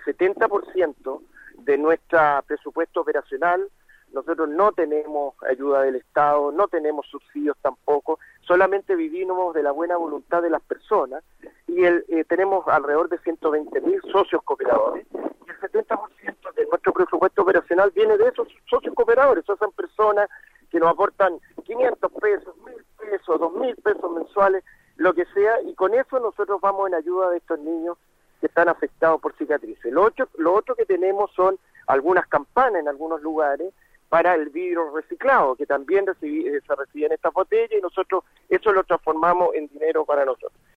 70% de nuestro presupuesto operacional. Nosotros no tenemos ayuda del Estado, no tenemos subsidios tampoco, solamente vivimos de la buena voluntad de las personas y tenemos alrededor de 120.000 socios cooperadores y el 70% de nuestro presupuesto operacional viene de esos socios cooperadores. Esas son personas que nos aportan 500 pesos, 1.000 pesos, 2.000 pesos mensuales, lo que sea, y con eso nosotros vamos en ayuda de estos niños que están afectados por cicatrices. Lo otro que tenemos son algunas campanas en algunos lugares para el vidrio reciclado, que también se reciben estas botellas y nosotros eso lo transformamos en dinero para nosotros.